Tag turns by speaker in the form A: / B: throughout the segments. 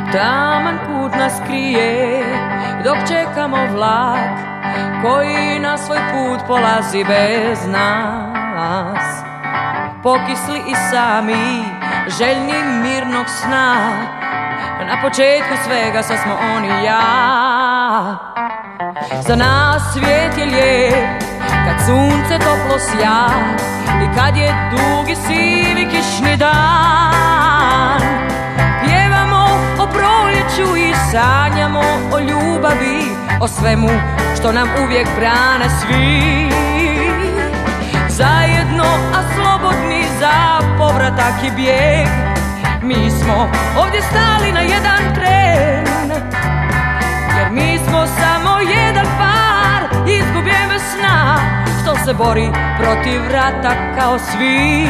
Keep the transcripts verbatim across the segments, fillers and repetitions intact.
A: Taman put nas krije dok čekamo vlak koji na svoj put polazi bez nas. Pokisli i sami, željni mirnog sna, na početku svega sad smo on i ja. Za nas svijet je lijep kad sunce toplo sja i kad je dugi sivi kišni dan. Pjevamo o proljeću i sanjamo o ljubavi, o svemu što nam uvijek brane svi. Zajedno, a slobodni za povratak i bijeg, mi smo ovdje stali na jedan tren, jer mi smo samo jedan par izgubljen bez sna, što se bori protiv rata kao svi.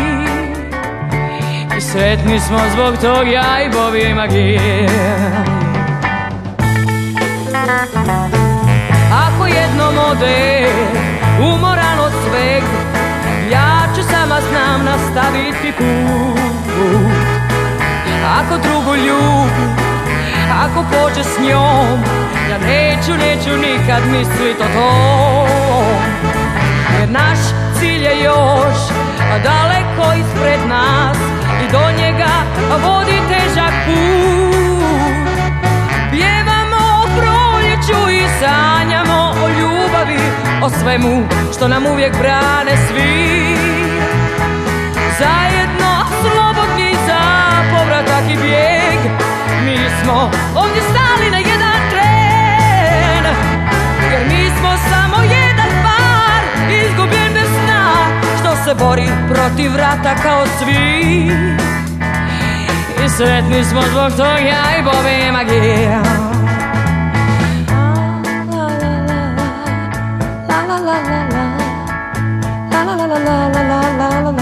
A: I sretni smo zbog tog ja i Bobby McGee. Ako jednom ode umoran od sveg, ja ću sama znam nastaviti put. Ako drugu ljubim, ako pođe s njom, ja neću, neću nikad mislit o tom. Jer naš cilj je još daleko ispred nas i do njega vodi težak put. Pjevamo o proljeću i sanjamo o ljubavi, o svemu što nam uvijek brane svi. Zajedno, slobodni za povratak i bijeg, mi smo ovdje stali na jedan tren, jer mi smo samo jedan par izgubljen bez sna, što se bori protiv rata kao svi. I sretni smo zbog toga ja i Bobby McGee. La la la la la la la la la la la la la la.